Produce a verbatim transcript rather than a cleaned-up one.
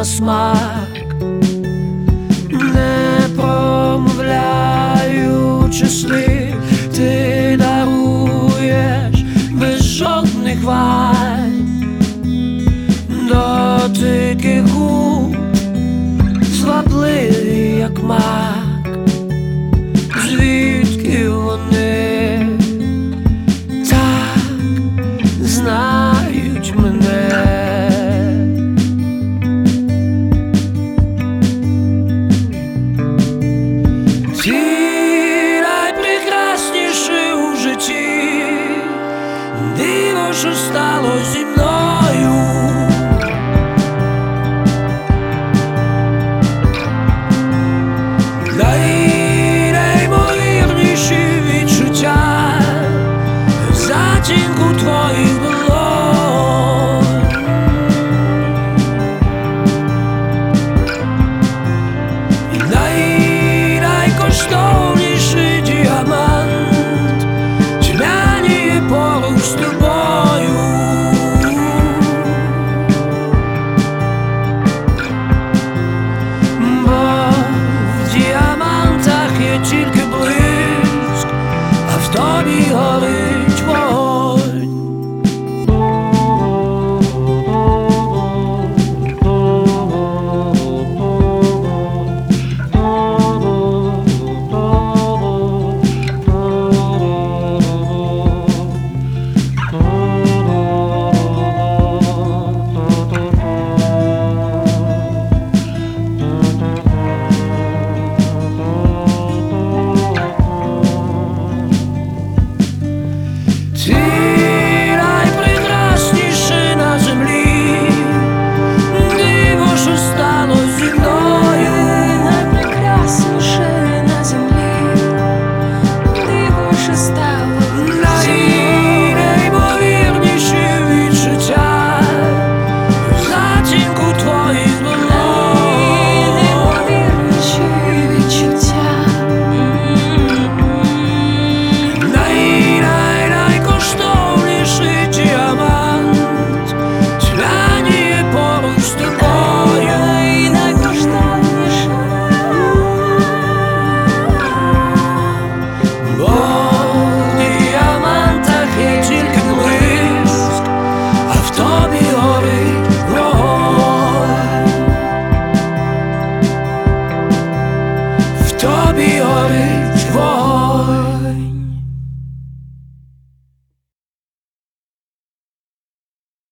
на смак, не промовляючи слів, ти даруєш без жодних вань. Дотики губ звабливі, як мак. Звідки вони так знають мене? Ти найпрекрасніший у житті, диво, що стало зі мною. Найнеймовірніші відчуття в затінку твоїх долонь. І най-найкоштовніший діамант тьмяніє поруч з тобою. Тільки блиск, а в тобі горить вогонь. Ти найпрекрасніший на землі, диво, що стало зі мною. Найпрекрасніший на землі, диво, що стало зі мною. Найнеймовірніші відчуття в затінку твоїх долонь. Найнеймовірніші відчуття. Найкоштовніший діамант тьмяніє поруч з тобою. Найкоштовніше. Бо в діамантах є тільки блиск, а в тобі горить вогонь. В тобі горить